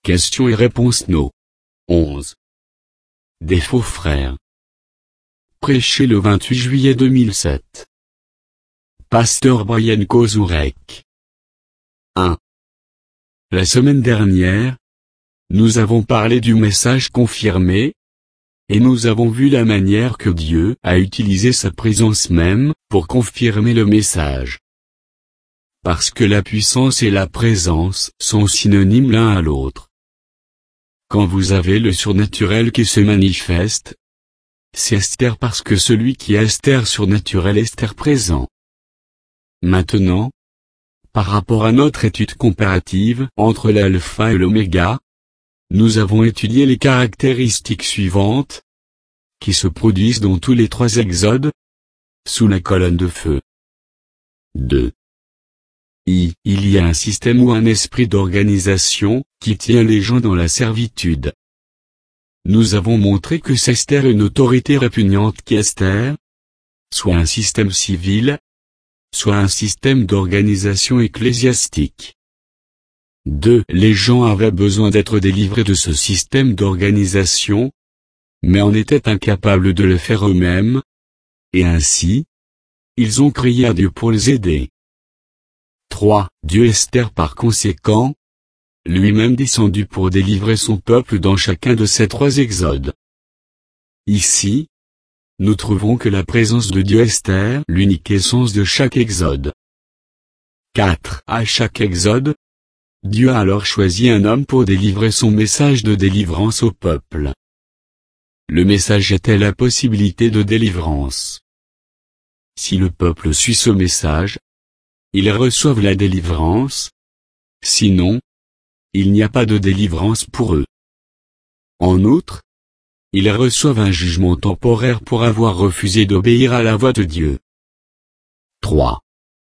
Questions et réponses No. 11. Des faux frères. Prêché le 28 juillet 2007. Pasteur Brian Kozurek. 1. La semaine dernière, nous avons parlé du message confirmé, et nous avons vu la manière que Dieu a utilisé sa présence même pour confirmer le message. Parce que la puissance et la présence sont synonymes l'un à l'autre. Quand vous avez le surnaturel qui se manifeste, c'est Esther parce que celui qui est Esther surnaturel est Esther présent. Maintenant, par rapport à notre étude comparative entre l'alpha et l'oméga, nous avons étudié les caractéristiques suivantes, qui se produisent dans tous les 3 exodes, sous la colonne de feu. 2. Il y a un système ou un esprit d'organisation, qui tient les gens dans la servitude. Nous avons montré que c'est Esther une autorité répugnante qui est Esther, soit un système civil, soit un système d'organisation ecclésiastique. 2. Les gens avaient besoin d'être délivrés de ce système d'organisation, mais en étaient incapables de le faire eux-mêmes, et ainsi, ils ont crié à Dieu pour les aider. 3. Dieu Esther par conséquent, lui-même descendu pour délivrer son peuple dans chacun de ces 3 exodes. Ici, nous trouvons que la présence de Dieu Esther, l'unique essence de chaque exode. 4. À chaque exode, Dieu a alors choisi un homme pour délivrer son message de délivrance au peuple. Le message était la possibilité de délivrance. Si le peuple suit ce message, ils reçoivent la délivrance. Sinon, il n'y a pas de délivrance pour eux. En outre, ils reçoivent un jugement temporaire pour avoir refusé d'obéir à la voix de Dieu. 3.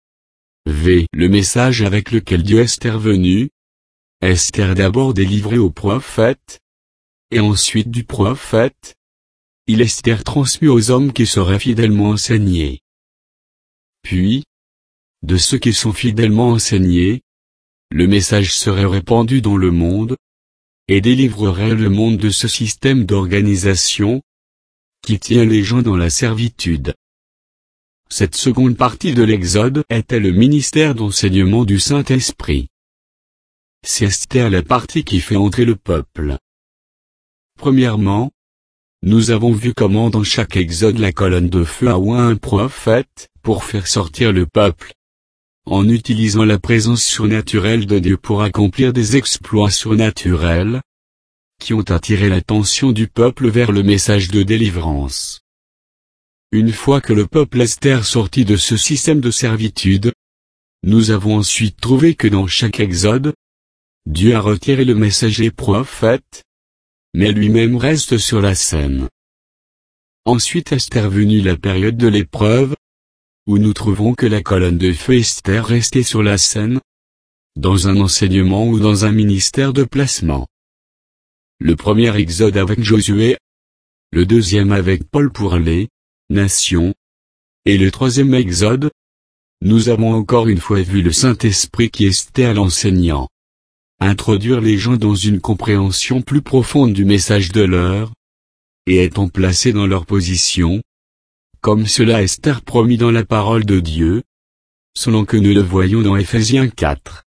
Le message avec lequel Dieu est intervenu. Esther d'abord délivré au prophète, et ensuite du prophète, il Esther transmis aux hommes qui seraient fidèlement enseignés. Puis, de ceux qui sont fidèlement enseignés, le message serait répandu dans le monde, et délivrerait le monde de ce système d'organisation, qui tient les gens dans la servitude. Cette seconde partie de l'Exode était le ministère d'enseignement du Saint-Esprit. C'est Esther la partie qui fait entrer le peuple. Premièrement, nous avons vu comment dans chaque exode la colonne de feu a oint un prophète, pour faire sortir le peuple, en utilisant la présence surnaturelle de Dieu pour accomplir des exploits surnaturels, qui ont attiré l'attention du peuple vers le message de délivrance. Une fois que le peuple Esther sortit de ce système de servitude, nous avons ensuite trouvé que dans chaque exode, Dieu a retiré le messager prophète, mais lui-même reste sur la scène. Ensuite est intervenue la période de l'épreuve, où nous trouvons que la colonne de feu Esther restait sur la scène, dans un enseignement ou dans un ministère de placement. Le premier exode avec Josué, le deuxième avec Paul pour les nations, et le troisième exode, nous avons encore une fois vu le Saint-Esprit qui était à l'enseignant. Introduire les gens dans une compréhension plus profonde du message de l'heure, et étant placés dans leur position, comme cela Esther promis dans la parole de Dieu, selon que nous le voyons dans Ephésiens 4.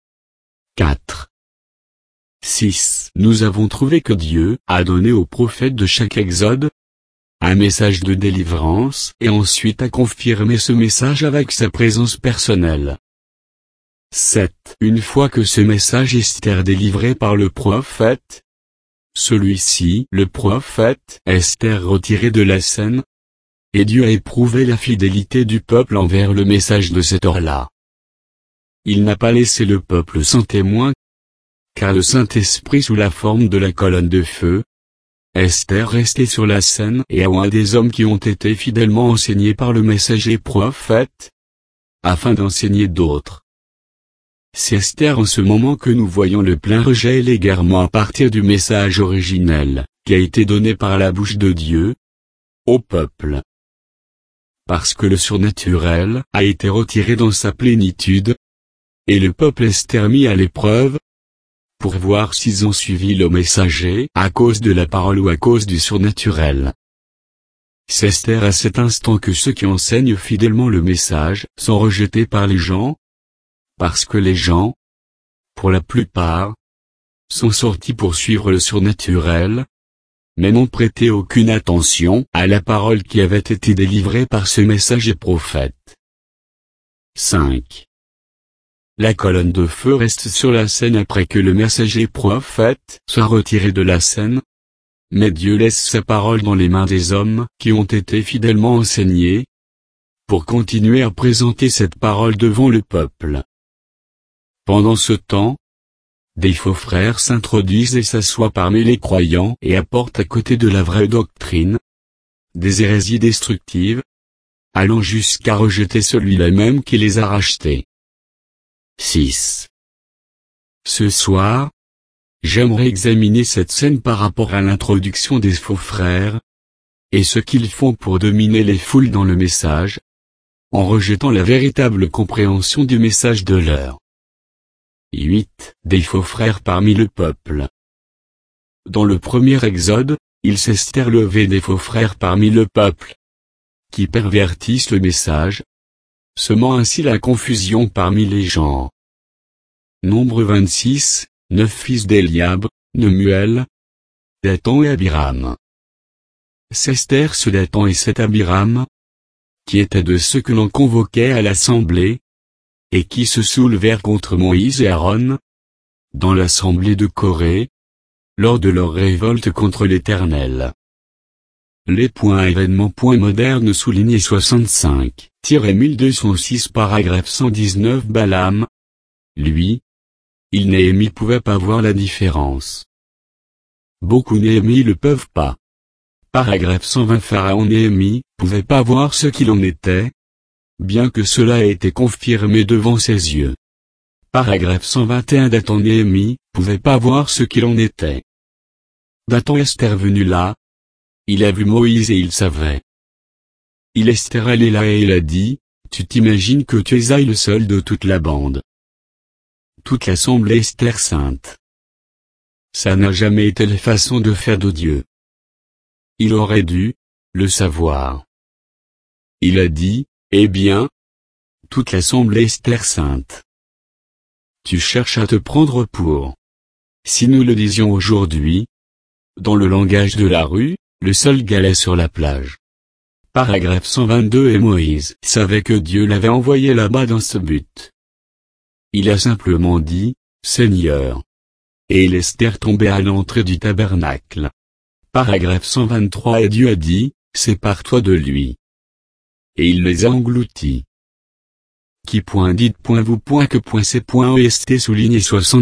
6. Nous avons trouvé que Dieu a donné aux prophètes de chaque exode un message de délivrance et ensuite a confirmé ce message avec sa présence personnelle. 7. Une fois que ce message est délivré par le prophète, celui-ci, le prophète, est retiré de la scène, et Dieu a éprouvé la fidélité du peuple envers le message de cette heure-là. Il n'a pas laissé le peuple sans témoin, car le Saint-Esprit sous la forme de la colonne de feu, Esther restait sur la scène et a oint des hommes qui ont été fidèlement enseignés par le messager prophète, afin d'enseigner d'autres. C'est Esther en ce moment que nous voyons le plein rejet et l'égarement à partir du message originel, qui a été donné par la bouche de Dieu, au peuple. Parce que le surnaturel a été retiré dans sa plénitude, et le peuple est mis à l'épreuve, pour voir s'ils ont suivi le messager à cause de la parole ou à cause du surnaturel. C'est Esther à cet instant que ceux qui enseignent fidèlement le message sont rejetés par les gens, parce que les gens, pour la plupart, sont sortis pour suivre le surnaturel, mais n'ont prêté aucune attention à la parole qui avait été délivrée par ce messager prophète. 5. La colonne de feu reste sur la scène après que le messager prophète soit retiré de la scène, mais Dieu laisse sa parole dans les mains des hommes qui ont été fidèlement enseignés, pour continuer à présenter cette parole devant le peuple. Pendant ce temps, des faux frères s'introduisent et s'assoient parmi les croyants et apportent à côté de la vraie doctrine des hérésies destructives, allant jusqu'à rejeter celui-là même qui les a rachetés. 6. Ce soir, j'aimerais examiner cette scène par rapport à l'introduction des faux frères, et ce qu'ils font pour dominer les foules dans le message, en rejetant la véritable compréhension du message de l'heure. 8. Des faux frères parmi le peuple. Dans le premier Exode, il s'est levé des faux frères parmi le peuple, qui pervertissent le message, semant ainsi la confusion parmi les gens. Nombre 26, 9 fils d'Eliab, Nemuel, Dathan et Abiram. C'est Esther ce Dathan et cet Abiram, qui étaient de ceux que l'on convoquait à l'assemblée, et qui se soulevèrent contre Moïse et Aaron, dans l'assemblée de Corée, lors de leur révolte contre l'Éternel. Les événements modernes soulignés 65-1206 paragraphe 119 Balaam. Lui, il Néhémie pouvait pas voir la différence. Beaucoup Néhémie le peuvent pas. Paragraphe 120 Pharaon Néhémie pouvait pas voir ce qu'il en était, bien que cela ait été confirmé devant ses yeux. Paragraphe 121 Dathan Néhémie pouvait pas voir ce qu'il en était. Dathan Esther venu là, il a vu Moïse et il savait. Il Esther allé là et il a dit, tu t'imagines que tu es le seul de toute la bande. Toute l'assemblée Esther sainte. Ça n'a jamais été la façon de faire de Dieu. Il aurait dû le savoir. Il a dit, eh bien, toute l'assemblée Esther sainte. Tu cherches à te prendre pour. Si nous le disions aujourd'hui, dans le langage de la rue, le seul galet sur la plage. Paragraphe 122 Et Moïse savait que Dieu l'avait envoyé là-bas dans ce but. Il a simplement dit, Seigneur. Et il Esther tombait à l'entrée du tabernacle. Paragraphe 123 Et Dieu a dit, sépare-toi de lui. Et il les a engloutis. Qui .dit.vous.que.c'est.est souligné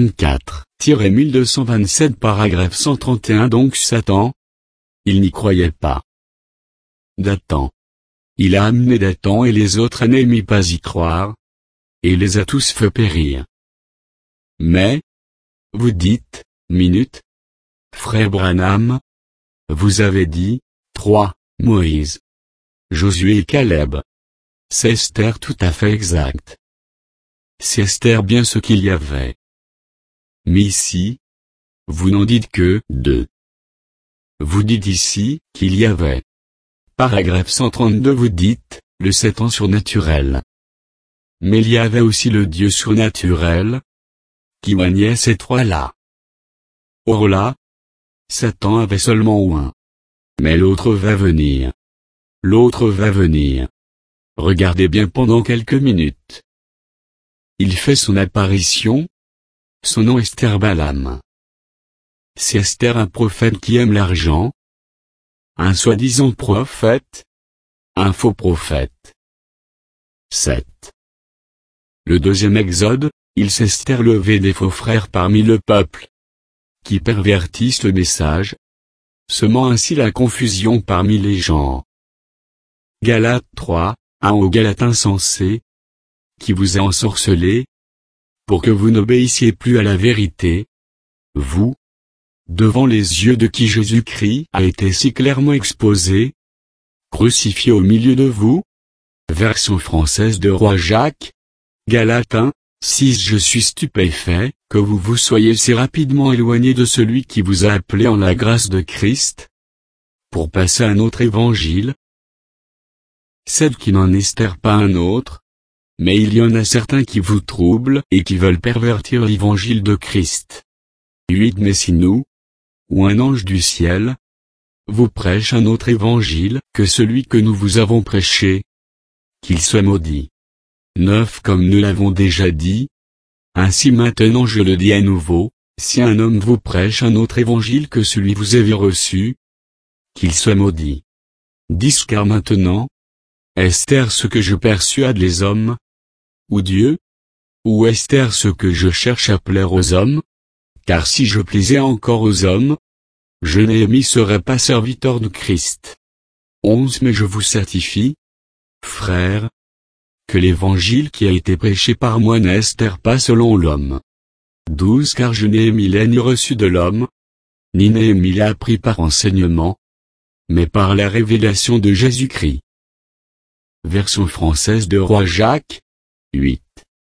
64-1227 paragraphe 131 Donc Satan, il n'y croyait pas. Dathan. Il a amené Dathan et les autres à Néhémie pas y croire, et les a tous fait périr. Mais, vous dites, frère Branham, vous avez dit, 3, Moïse, Josué et Caleb. C'est Esther tout à fait exact. C'est Esther bien ce qu'il y avait. Mais ici, vous n'en dites que 2. Vous dites ici qu'il y avait. Paragraphe 132 Vous dites, le Satan surnaturel. Mais il y avait aussi le Dieu surnaturel, qui maniait ces trois-là. Or là, Satan avait seulement un. Mais l'autre va venir. L'autre va venir. Regardez bien pendant quelques minutes. Il fait son apparition. Son nom est Esther Balaam. C'est Esther un prophète qui aime l'argent. Un soi-disant prophète. Un faux prophète. 7. Le deuxième Exode, il s'Esther levé des faux frères parmi le peuple, qui pervertissent le message, semant ainsi la confusion parmi les gens. Galates 3, 1 Aux Galates insensés, qui vous a ensorcelé, pour que vous n'obéissiez plus à la vérité, vous, devant les yeux de qui Jésus-Christ a été si clairement exposé, crucifié au milieu de vous, version française de Roi Jacques, Galates 1, 6. Je suis stupéfait, que vous vous soyez si rapidement éloigné de celui qui vous a appelé en la grâce de Christ, pour passer à un autre évangile. 7. Qui n'en espère pas un autre, mais il y en a certains qui vous troublent et qui veulent pervertir l'évangile de Christ. 8. Mais si nous, ou un ange du ciel, vous prêche un autre évangile que celui que nous vous avons prêché, qu'il soit maudit. 9. Comme nous l'avons déjà dit, ainsi maintenant je le dis à nouveau, si un homme vous prêche un autre évangile que celui que vous avez reçu, qu'il soit maudit. 10. Car maintenant, est-ce ce que je persuade les hommes, ou Dieu, ou est-ce ce que je cherche à plaire aux hommes? Car si je plaisais encore aux hommes, je Néhémie serais pas serviteur de Christ. 11. Mais je vous certifie, frères, que l'évangile qui a été prêché par moi n'est pas selon l'homme. 12. Car je Néhémie l'ai ni reçu de l'homme, ni Néhémie l'a appris par enseignement, mais par la révélation de Jésus-Christ. Version française de Roi Jacques, 8.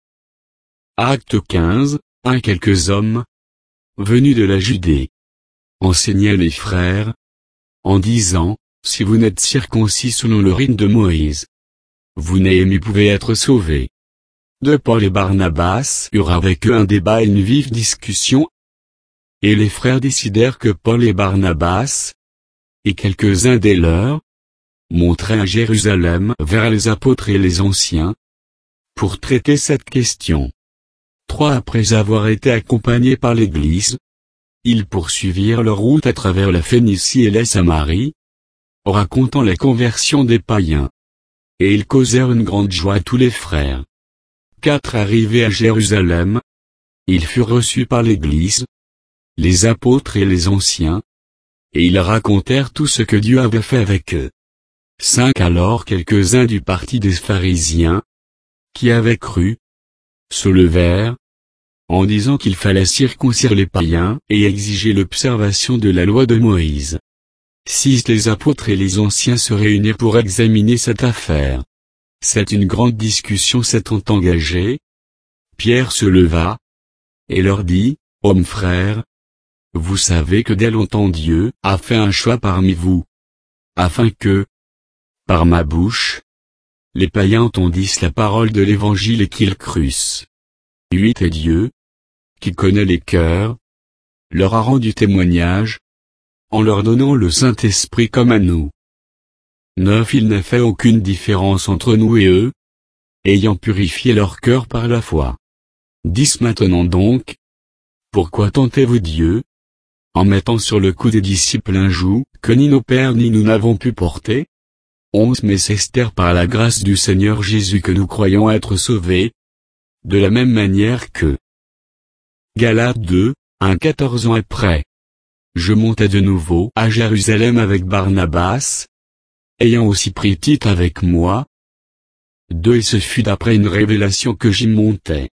Acte 15, 1. Quelques hommes, venus de la Judée, enseignaient les frères, en disant, si vous n'êtes circoncis selon le rite de Moïse, vous Néhémie pouvez être sauvés. De Paul et Barnabas eurent avec eux un débat et une vive discussion, et les frères décidèrent que Paul et Barnabas, et quelques-uns des leurs, monteraient à Jérusalem vers les apôtres et les anciens, pour traiter cette question. 3. Après avoir été accompagnés par l'Église, ils poursuivirent leur route à travers la Phénicie et la Samarie, racontant la conversion des païens. Et ils causèrent une grande joie à tous les frères. 4. Arrivés à Jérusalem, ils furent reçus par l'Église, les apôtres et les anciens, et ils racontèrent tout ce que Dieu avait fait avec eux. 5. Alors quelques-uns du parti des pharisiens, qui avaient cru, se levèrent, en disant qu'il fallait circoncire les païens et exiger l'observation de la loi de Moïse. 6. Les apôtres et les anciens se réunirent pour examiner cette affaire. C'est une grande discussion s'étant engagée. Pierre se leva, et leur dit, hommes frères, vous savez que dès longtemps Dieu a fait un choix parmi vous, afin que, par ma bouche, les païens entendissent la parole de l'évangile et qu'ils crussent. 8. Et Dieu, qui connaît les cœurs, leur a rendu témoignage, en leur donnant le Saint-Esprit comme à nous. 9. Il n'a fait aucune différence entre nous et eux, ayant purifié leur cœur par la foi. 10. Maintenant donc, pourquoi tentez-vous Dieu, en mettant sur le cou des disciples un joug que ni nos pères ni nous n'avons pu porter? 11. Mais c'est par la grâce du Seigneur Jésus que nous croyons être sauvés, de la même manière que Galates 2, 1. 14 ans après. Je montai de nouveau à Jérusalem avec Barnabas, ayant aussi pris Tite avec moi. 2. Et ce fut d'après une révélation que j'y montais.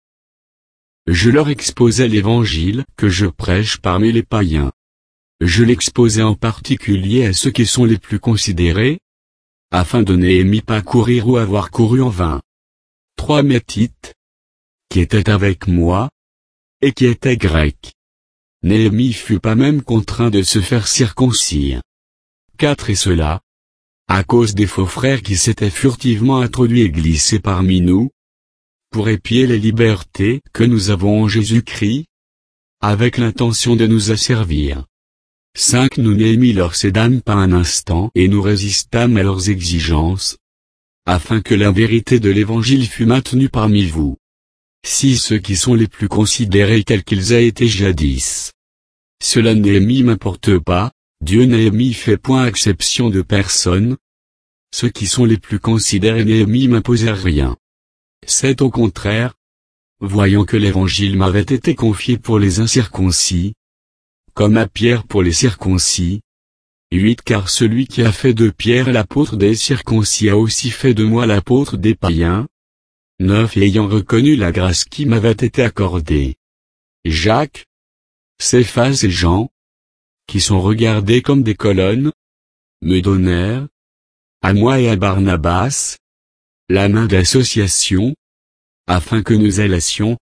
Je leur exposai l'évangile que je prêche parmi les païens. Je l'exposai en particulier à ceux qui sont les plus considérés, afin de Néhémie pas courir ou avoir couru en vain. 3. Mais Tite, qui était avec moi, et qui était grec. Néhémie fut pas même contraint de se faire circoncire. 4. Et cela, à cause des faux frères qui s'étaient furtivement introduits et glissés parmi nous, pour épier les libertés que nous avons en Jésus-Christ, avec l'intention de nous asservir. 5. Nous Néhémie leur cédâmes pas un instant et nous résistâmes à leurs exigences, afin que la vérité de l'Évangile fût maintenue parmi vous. 6. Ceux qui sont les plus considérés tels qu'ils aient été jadis. Cela Néhémie m'importe pas, Dieu Néhémie fait point exception de personne. Ceux qui sont les plus considérés Néhémie m'imposèrent rien. 7. Au contraire, voyant que l'Évangile m'avait été confié pour les incirconcis, comme à Pierre pour les circoncis. 8. Car celui qui a fait de Pierre l'apôtre des circoncis a aussi fait de moi l'apôtre des païens. 9. Et ayant reconnu la grâce qui m'avait été accordée, Jacques, Céphas et Jean, qui sont regardés comme des colonnes, me donnèrent, à moi et à Barnabas, la main d'association, afin que nous allassions,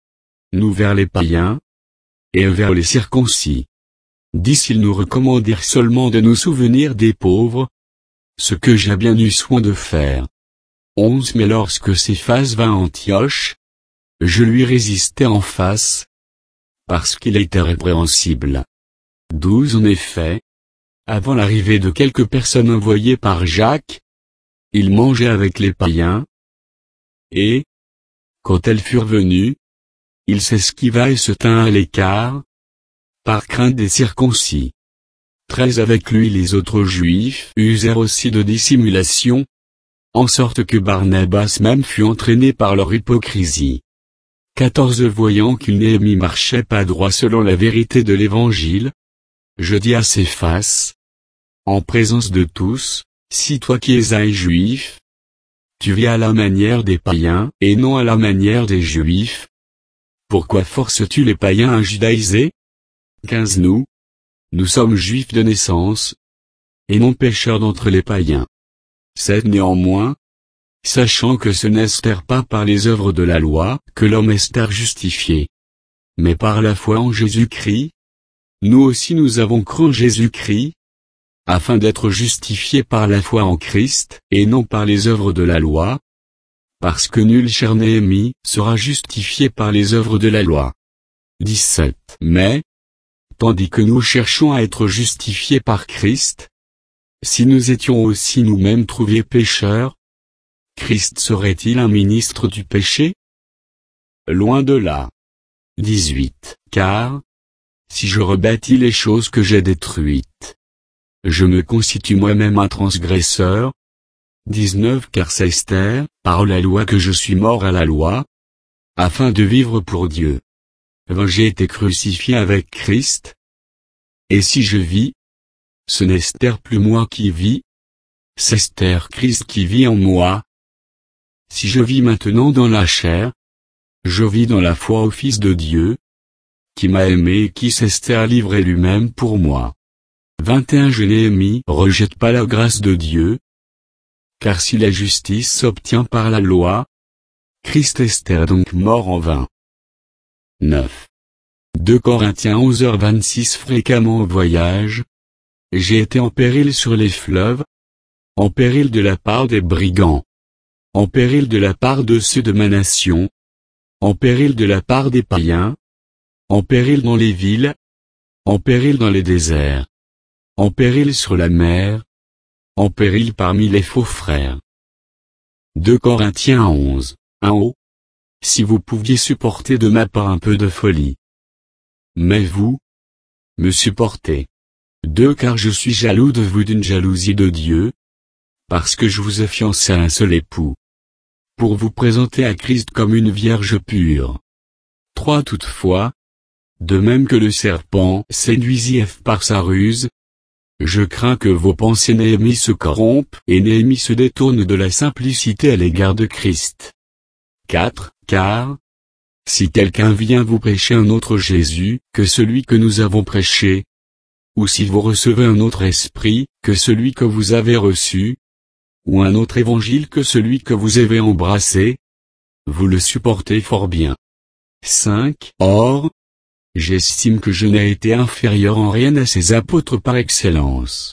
nous vers les païens, et eux vers les circoncis. 10 Ils nous recommandèrent seulement de nous souvenir des pauvres, ce que j'ai bien eu soin de faire. 11 Mais lorsque Céphas vint à Antioche, je lui résistai en face, parce qu'il était répréhensible. 12 En effet, avant l'arrivée de quelques personnes envoyées par Jacques, il mangeait avec les païens, et, quand elles furent venues, il s'esquiva et se tint à l'écart, par crainte des circoncis. 13 Avec lui les autres Juifs usèrent aussi de dissimulation, en sorte que Barnabas même fut entraîné par leur hypocrisie. 14 Voyant qu'une Néhémie marchait pas droit selon la vérité de l'Évangile, je dis à Céphas, en présence de tous, si toi qui es un juif, tu vis à la manière des païens et non à la manière des juifs, pourquoi forces-tu les païens à judaïser? 15 Nous sommes juifs de naissance, et non pécheurs d'entre les païens. 7 Néanmoins, sachant que ce n'est pas par les œuvres de la loi que l'homme est justifié, mais par la foi en Jésus-Christ, nous aussi nous avons cru en Jésus-Christ, afin d'être justifiés par la foi en Christ, et non par les œuvres de la loi, parce que nul cher Néhémie sera justifié par les œuvres de la loi. 17 Mais, tandis que nous cherchons à être justifiés par Christ, si nous étions aussi nous-mêmes trouvés pécheurs, Christ serait-il un ministre du péché? Loin de là. 18 Car, si je rebâtis les choses que j'ai détruites, je me constitue moi-même un transgresseur. 19 Car c'est par la loi que je suis mort à la loi, afin de vivre pour Dieu. 20 J'ai été crucifié avec Christ. Et si je vis, ce n'est plus moi qui vis, c'est Christ qui vit en moi. Si je vis maintenant dans la chair, je vis dans la foi au Fils de Dieu, qui m'a aimé et qui s'est livré lui-même pour moi. 21 Je Néhémie rejette pas la grâce de Dieu, car si la justice s'obtient par la loi, Christ est donc mort en vain. 9. 2 Corinthiens 11h26 Fréquemment au voyage, j'ai été en péril sur les fleuves, en péril de la part des brigands, en péril de la part de ceux de ma nation, en péril de la part des païens, en péril dans les villes, en péril dans les déserts, en péril sur la mer, en péril parmi les faux frères. 2 Corinthiens 11, 1 Oh, si vous pouviez supporter de ma part un peu de folie. Mais vous, me supportez. 2 Car je suis jaloux de vous d'une jalousie de Dieu, parce que je vous ai fiancé à un seul époux, pour vous présenter à Christ comme une vierge pure. 3 Toutefois, de même que le serpent séduisit Ève par sa ruse, je crains que vos pensées Néhémie se corrompent et Néhémie se détourne de la simplicité à l'égard de Christ. 4 Car, si quelqu'un vient vous prêcher un autre Jésus que celui que nous avons prêché, ou si vous recevez un autre esprit que celui que vous avez reçu, ou un autre évangile que celui que vous avez embrassé, vous le supportez fort bien. 5 Or, j'estime que je n'ai été inférieur en rien à ces apôtres par excellence.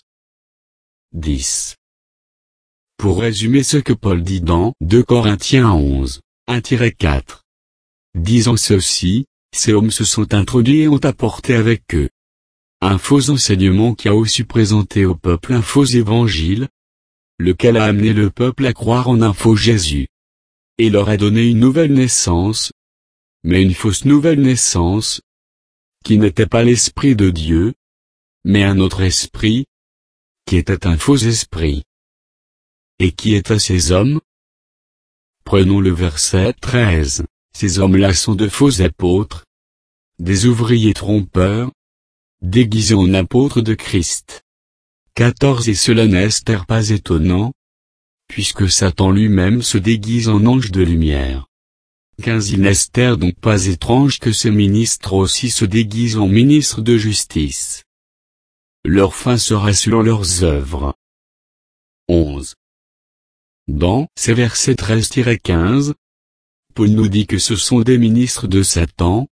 10. Pour résumer ce que Paul dit dans 2 Corinthiens 11, 1-4. Disant ceci, ces hommes se sont introduits et ont apporté avec eux un faux enseignement qui a aussi présenté au peuple un faux évangile, lequel a amené le peuple à croire en un faux Jésus, et leur a donné une nouvelle naissance, mais une fausse nouvelle naissance, qui n'était pas l'Esprit de Dieu, mais un autre esprit, qui était un faux esprit. Et qui étaient ces hommes? Prenons le verset 13, ces hommes-là sont de faux apôtres, des ouvriers trompeurs, déguisés en apôtres de Christ. 14 Et cela n'est pas étonnant, puisque Satan lui-même se déguise en ange de lumière. 15 Il n'est donc pas étrange que ces ministres aussi se déguisent en ministres de justice. Leur fin sera selon leurs œuvres. 11. Dans ces versets 13-15, Paul nous dit que ce sont des ministres de Satan,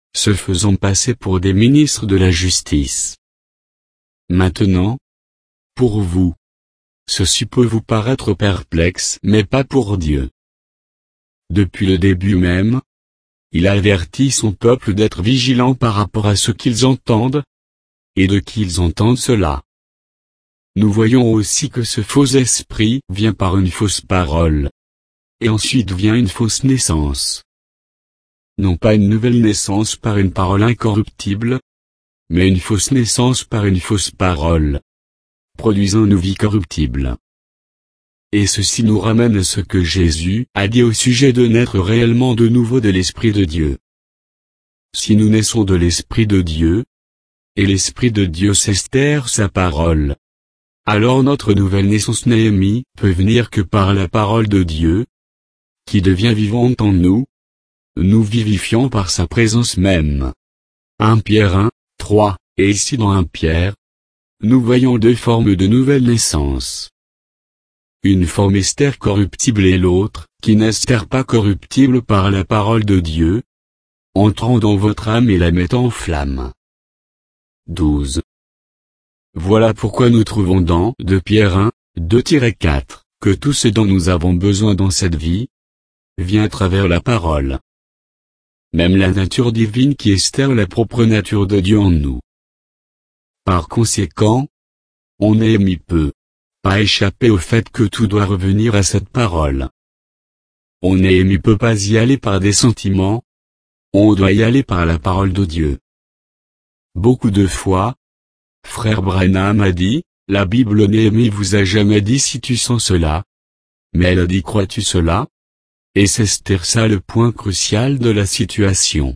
se faisant passer pour des ministres de la justice. Maintenant, pour vous, ceci peut vous paraître perplexe mais pas pour Dieu. Depuis le début même, il a averti son peuple d'être vigilant par rapport à ce qu'ils entendent, et de qui ils entendent cela. Nous voyons aussi que ce faux esprit vient par une fausse parole. Et ensuite vient une fausse naissance. Non pas une nouvelle naissance par une parole incorruptible, mais une fausse naissance par une fausse parole, produisant une vie corruptible. Et ceci nous ramène à ce que Jésus a dit au sujet de naître réellement de nouveau de l'Esprit de Dieu. Si nous naissons de l'Esprit de Dieu, et l'Esprit de Dieu s'estère sa parole, alors notre nouvelle naissance Néhémie peut venir que par la parole de Dieu, qui devient vivante en nous, nous vivifiant par sa présence même. 1 Pierre 1, 3, et ici dans 1 Pierre, nous voyons deux formes de nouvelle naissance. Une forme esther corruptible et l'autre, qui n'estère pas corruptible par la parole de Dieu, entrant dans votre âme et la mettant en flamme. 12. Voilà pourquoi nous trouvons dans 2 Pierre 1, 2-4, que tout ce dont nous avons besoin dans cette vie, vient à travers la parole. Même la nature divine qui estère la propre nature de Dieu en nous. Par conséquent, Néhémie peut pas échapper au fait que tout doit revenir à cette parole. Néhémie peut pas y aller par des sentiments, on doit y aller par la parole de Dieu. Beaucoup de fois, frère Branham a dit, la Bible Néhémie vous a jamais dit si tu sens cela, mais elle a dit crois-tu cela? Et c'est ça le point crucial de la situation.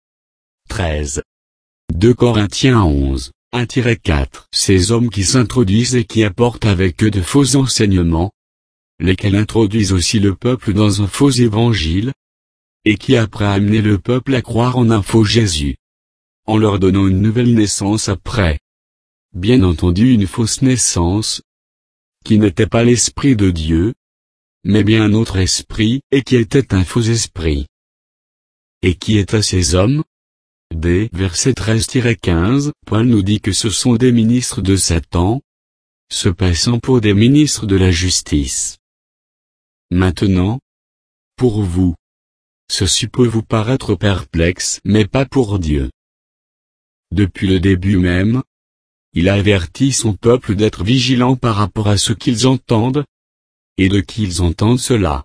13. 2 Corinthiens 11. 1-4. Ces hommes qui s'introduisent et qui apportent avec eux de faux enseignements, lesquels introduisent aussi le peuple dans un faux évangile, et qui après amenent le peuple à croire en un faux Jésus, en leur donnant une nouvelle naissance après. Bien entendu une fausse naissance, qui n'était pas l'Esprit de Dieu, mais bien un autre esprit, et qui était un faux esprit. Et qui étaient ces hommes? Verset 13-15, Paul nous dit que ce sont des ministres de Satan, se passant pour des ministres de la justice. Maintenant, pour vous, ceci peut vous paraître perplexe mais pas pour Dieu. Depuis le début même, il a averti son peuple d'être vigilant par rapport à ce qu'ils entendent, et de qui ils entendent cela.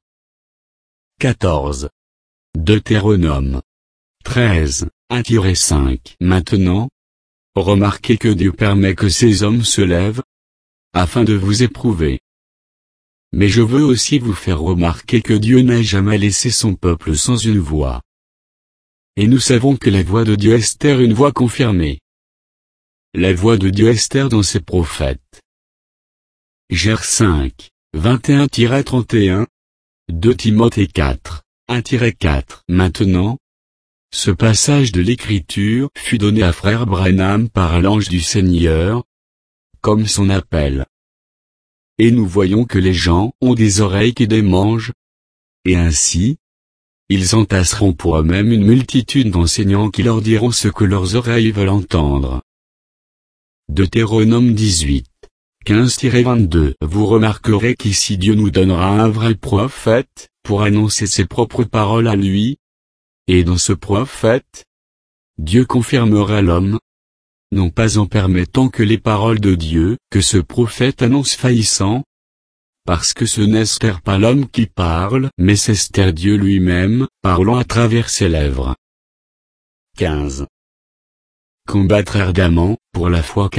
14. Deutéronome 13. 1-5. Maintenant, remarquez que Dieu permet que ces hommes se lèvent, afin de vous éprouver. Mais je veux aussi vous faire remarquer que Dieu n'a jamais laissé son peuple sans une voix. Et nous savons que la voix de Dieu estère une voix confirmée. La voix de Dieu estère dans ses prophètes. Gère 5, 21-31, 2 Timothée 4, 1-4. Maintenant, ce passage de l'Écriture fut donné à frère Branham par l'ange du Seigneur, comme son appel. Et nous voyons que les gens ont des oreilles qui démangent, et ainsi, ils entasseront pour eux-mêmes une multitude d'enseignants qui leur diront ce que leurs oreilles veulent entendre. Deutéronome 18, 15-22. Vous remarquerez qu'ici Dieu nous donnera un vrai prophète, pour annoncer ses propres paroles à lui, et dans ce prophète, Dieu confirmera l'homme, non pas en permettant que les paroles de Dieu, que ce prophète annonce faillissant, parce que ce n'est pas l'homme qui parle, mais c'est Dieu lui-même, parlant à travers ses lèvres. 15. Combattre ardemment, pour la foi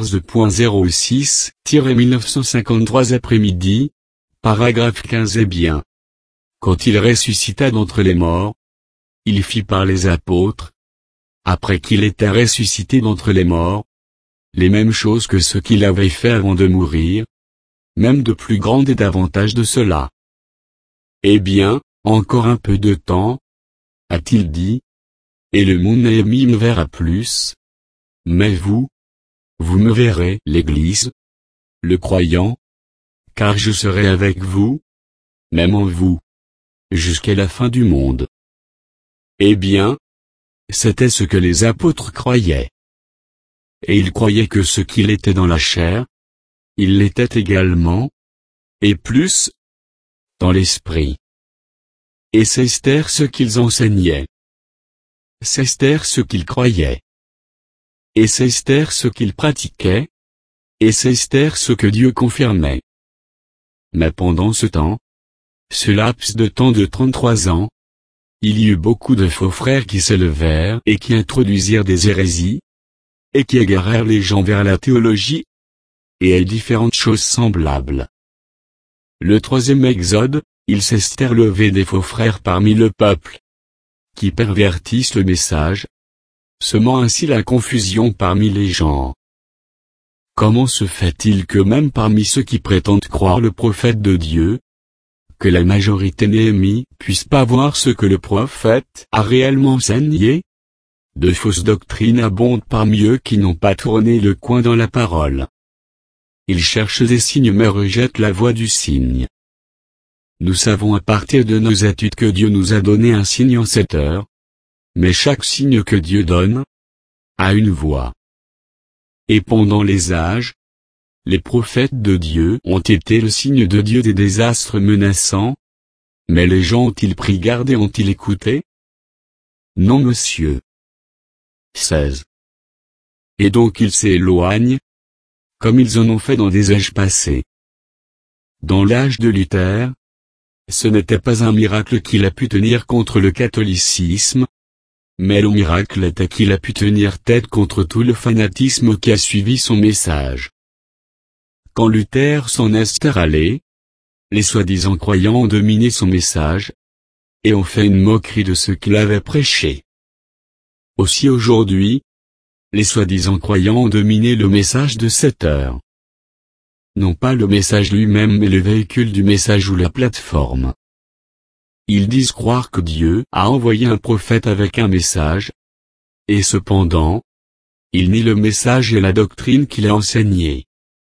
14.06-1953 après-midi, paragraphe 15. Eh bien, quand il ressuscita d'entre les morts, il fit par les apôtres, après qu'il était ressuscité d'entre les morts, les mêmes choses que ce qu'il avait fait avant de mourir, même de plus grandes et davantage de cela. Eh bien, encore un peu de temps, a-t-il dit, et le monde Néhémie me verra plus, mais vous me verrez, l'Église, le croyant, car je serai avec vous, même en vous, jusqu'à la fin du monde. Eh bien, C'était ce que les apôtres croyaient. Et ils croyaient que ce qu'il était dans la chair, il l'était également, et plus, dans l'esprit. Et c'est ce qu'ils enseignaient. C'est ce qu'ils croyaient. Et c'est ce qu'ils pratiquaient. Et c'est ce que Dieu confirmait. Mais pendant ce laps de temps de 33 ans, il y eut beaucoup de faux frères qui s'élevèrent et qui introduisirent des hérésies, et qui égarèrent les gens vers la théologie, et à différentes choses semblables. Le troisième exode, il s'est levé des faux frères parmi le peuple, qui pervertissent le message, semant ainsi la confusion parmi les gens. Comment se fait-il que même parmi ceux qui prétendent croire le prophète de Dieu, que la majorité n'émit puisse pas voir ce que le prophète a réellement enseigné? De fausses doctrines abondent parmi eux qui n'ont pas tourné le coin dans la parole. Ils cherchent des signes mais rejettent la voie du signe. Nous savons à partir de nos études que Dieu nous a donné un signe en cette heure, mais chaque signe que Dieu donne a une voie. Et pendant les âges, les prophètes de Dieu ont été le signe de Dieu des désastres menaçants, mais les gens ont-ils pris garde et ont-ils écouté? Non monsieur. 16. Et donc ils s'éloignent, comme ils en ont fait dans des âges passés. Dans l'âge de Luther, ce n'était pas un miracle qu'il a pu tenir contre le catholicisme, mais le miracle était qu'il a pu tenir tête contre tout le fanatisme qui a suivi son message. Quand Luther s'en est allé, les soi-disant croyants ont dominé son message, et ont fait une moquerie de ce qu'il avait prêché. Aussi aujourd'hui, les soi-disant croyants ont dominé le message de cette heure. Non pas le message lui-même mais le véhicule du message ou la plateforme. Ils disent croire que Dieu a envoyé un prophète avec un message, et cependant, ils nient le message et la doctrine qu'il a enseignée.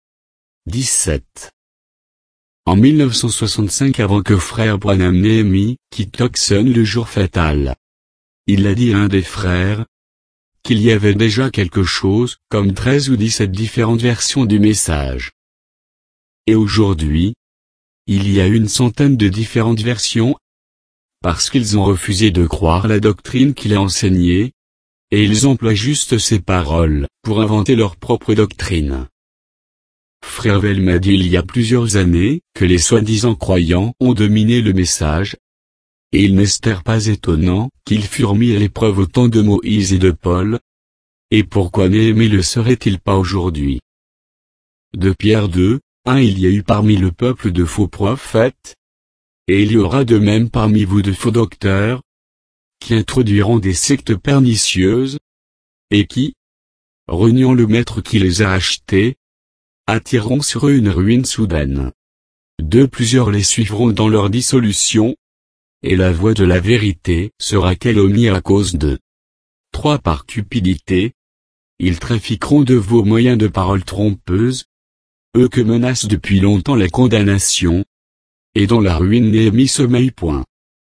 17. En 1965 avant que frère Branham n'émit quitte Tucson le jour fatal, il a dit à un des frères, qu'il y avait déjà quelque chose comme 13 ou 17 différentes versions du message. Et aujourd'hui, il y a une centaine de différentes versions, parce qu'ils ont refusé de croire la doctrine qu'il a enseignée, et ils emploient juste ces paroles pour inventer leur propre doctrine. Frère Vel m'a dit il y a plusieurs années que les soi-disant croyants ont dominé le message, et il n'est pas étonnant qu'ils furent mis à l'épreuve au temps de Moïse et de Paul. Et pourquoi Néhémie le serait-il pas aujourd'hui? De Pierre 2, 1 Il y a eu parmi le peuple de faux prophètes, et il y aura de même parmi vous de faux docteurs, qui introduiront des sectes pernicieuses, et qui, reniant le maître qui les a achetés, attireront sur eux une ruine soudaine. Plusieurs les suivront dans leur dissolution, et la voie de la vérité sera calomnie à cause d'eux. 3 Par cupidité, ils trafiqueront de vos moyens de paroles trompeuses, eux que menace depuis longtemps la condamnation, et dont la ruine Néhémie sommeille point.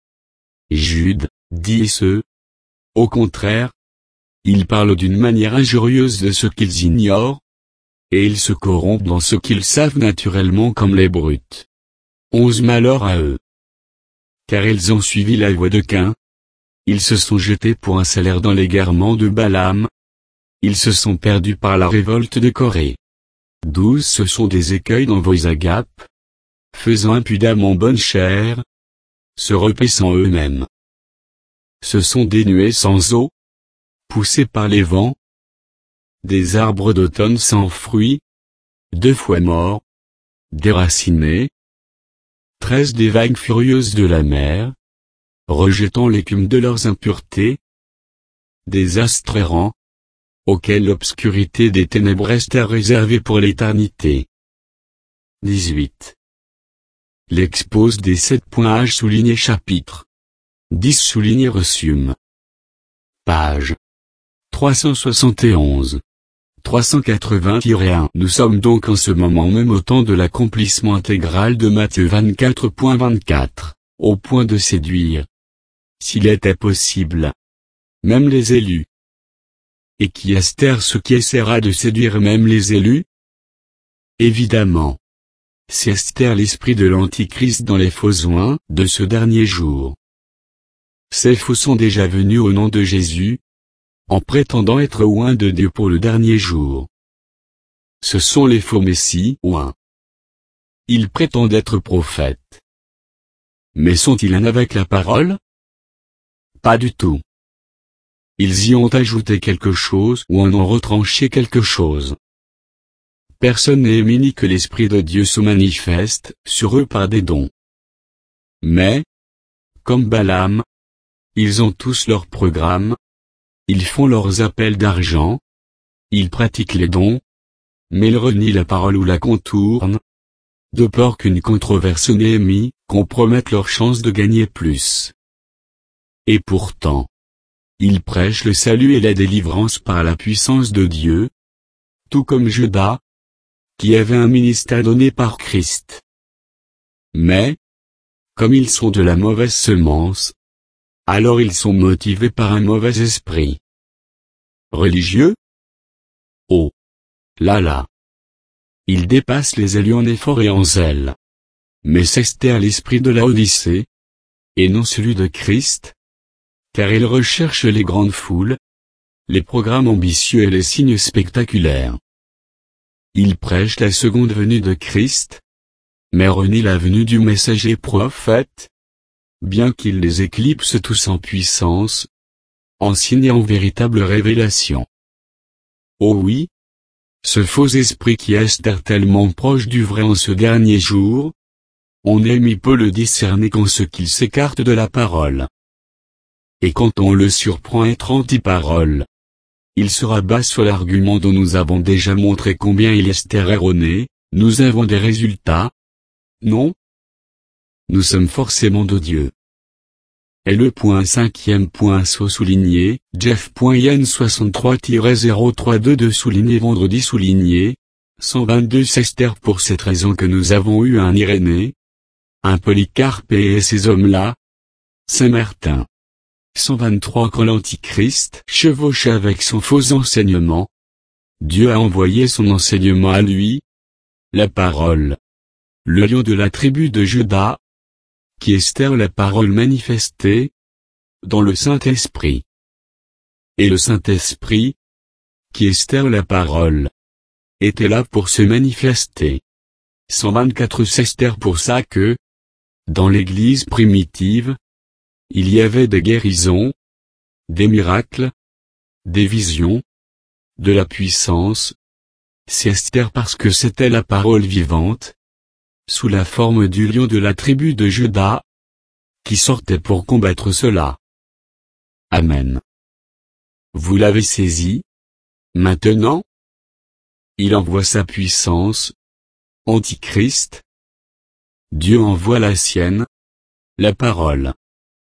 Jude, dit ce. Au contraire, ils parlent d'une manière injurieuse de ce qu'ils ignorent, et ils se corrompent dans ce qu'ils savent naturellement comme les brutes. 11 Malheur à eux. Car ils ont suivi la voie de Caïn. Ils se sont jetés pour un salaire dans l'égarement de Balaam. Ils se sont perdus par la révolte de Corée. 12 Ce sont des écueils dans vos agapes, faisant impudemment bonne chère, se repaissant eux-mêmes. Ce sont des nuées sans eau, poussées par les vents, des arbres d'automne sans fruits, 2 fois morts, déracinés. 13 Des vagues furieuses de la mer, rejetant l'écume de leurs impuretés, des astres errants, auxquels l'obscurité des ténèbres reste réservée pour l'éternité. 18. L'expose des 7 points H souligné chapitre 10 souligné resume. Page 371. 380-1 Nous sommes donc en ce moment même au temps de l'accomplissement intégral de Matthieu 24.24, au point de séduire. S'il était possible. même les élus. Et qui Esther ce qui essaiera de séduire même les élus? Évidemment. C'est Esther l'esprit de l'Antichrist dans les faux oints de ce dernier jour. Ces faux sont déjà venus au nom de Jésus, en prétendant être oints de Dieu pour le dernier jour. Ce sont les faux messies oints. Ils prétendent être prophètes. Mais sont-ils un avec la parole? Pas du tout. Ils y ont ajouté quelque chose ou en ont retranché quelque chose. Personne n'est émis ni que l'Esprit de Dieu se manifeste sur eux par des dons. Mais, comme Balaam, ils ont tous leur programme, ils font leurs appels d'argent, ils pratiquent les dons, mais ils renient la parole ou la contournent, de peur qu'une controverse n'ait émis, compromette leur chance de gagner plus. Et pourtant, ils prêchent le salut et la délivrance par la puissance de Dieu, tout comme Judas, qui avait un ministère donné par Christ. Mais, comme ils sont de la mauvaise semence, alors ils sont motivés par un mauvais esprit. Religieux? Oh! Là là! Ils dépassent les élus en effort et en zèle. Mais c'est Esther l'esprit de la Odyssée, et non celui de Christ, car ils recherchent les grandes foules, les programmes ambitieux et les signes spectaculaires. Ils prêchent la seconde venue de Christ, mais renient la venue du messager prophète, bien qu'ils les éclipsent tous en puissance, en signe et en véritable révélation. Oh oui! Ce faux esprit qui est Esther tellement proche du vrai en ce dernier jour, on aime peu le discerner qu'en ce qu'il s'écarte de la parole. Et quand on le surprend être anti-parole, il se rabat sur l'argument dont nous avons déjà montré combien il est erroné, nous avons des résultats. Non? Nous sommes forcément de Dieu. Et le point cinquième point souligné, Jeff.yen 63-0322 souligné vendredi souligné, 122 Esther pour cette raison que nous avons eu un Irénée, un Polycarpe et ces hommes-là. Saint-Martin. 123 Quand l'Antichrist chevauche avec son faux enseignement, Dieu a envoyé son enseignement à lui, la parole. Le lion de la tribu de Juda, qui Esther la parole manifestée, dans le Saint-Esprit. Et le Saint-Esprit, qui Esther la parole, était là pour se manifester. 124 C'est Esther pour ça que, dans l'Église primitive, il y avait des guérisons, des miracles, des visions, de la puissance. C'est Esther parce que c'était la parole vivante, sous la forme du lion de la tribu de Juda, qui sortait pour combattre cela. Amen. Vous l'avez saisi? Maintenant? Il envoie sa puissance. Antichrist. Dieu envoie la sienne. La parole.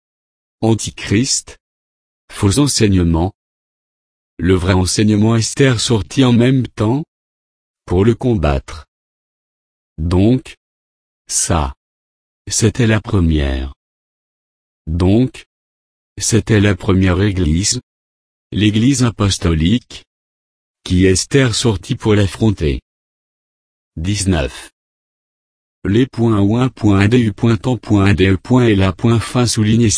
Antichrist. Faux enseignement. Le vrai enseignement Esther sortit en même temps, pour le combattre. Donc, ça. C'était la première. Donc, c'était la première église, l'église apostolique, qui Esther sortit pour l'affronter. 19. Les points .1.du.temps.de. et la point fin souligné